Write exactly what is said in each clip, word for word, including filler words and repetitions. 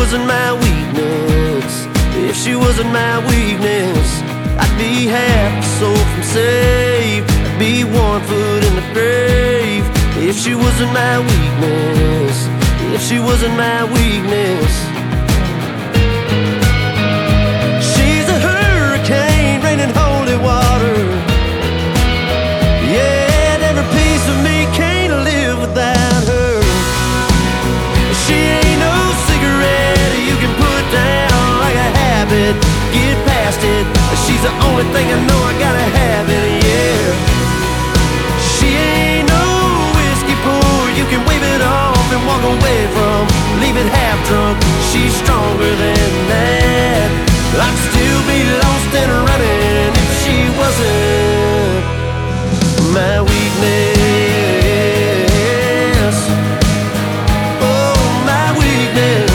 wasn't my weakness, if she wasn't my weakness, I'd be half a soul from saved, I'd be one foot in the grave. If she wasn't my weakness, if she wasn't my weakness. She's a hurricane, raining holy water. Yeah, and every piece of me can't live without her. She ain't no cigarette you can put down like a habit, get past it. She's the only thing I know I gotta have in a year. She ain't no whiskey pour you can wave it off and walk away from, leave it half drunk. She's stronger than that. I'd still be lost and running if she wasn't my weakness. Oh, my weakness.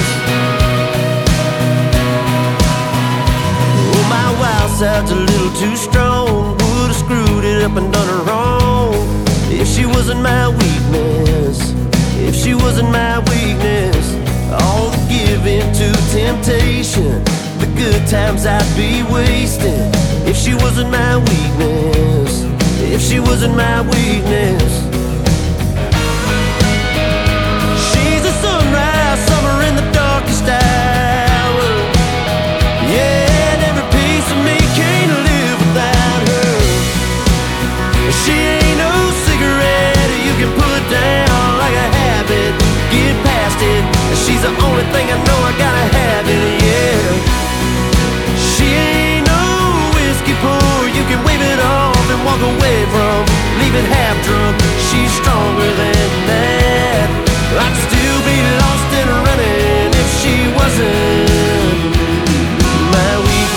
Oh, my wild side's a little too strong, would've screwed it up and done her wrong. If she wasn't my weakness, if she wasn't my weakness, all the giving to temptation, the good times I'd be wasting. If she wasn't my weakness, if she wasn't my weakness. She's a sunrise, summer in the darkest hour. Yeah, and every piece of me can't live without her. She ain't no cigarette you can put down like a habit, get past it. She's the only thing I know I gotta have in a year. She ain't no whiskey pour you can wave it off and walk away from, leave it half drunk. She's stronger than that. I'd still be lost and running if she wasn't my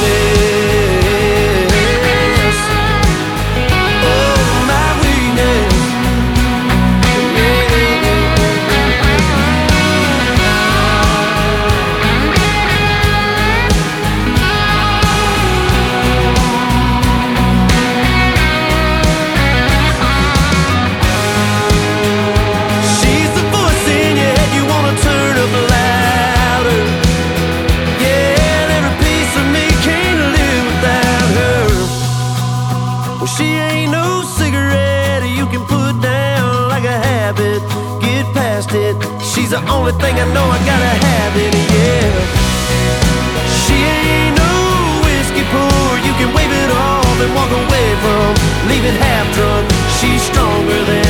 weakness. Oh, my weakness. She's the voice in your head you wanna turn up louder. Yeah, and every piece of me can't live without her. Well, she ain't no cigarette you can put down like a habit, get past it. She's the only thing I know I gotta have in a year. She ain't no whiskey pour you can wave it off and walk away from, leave it half drunk. She's stronger than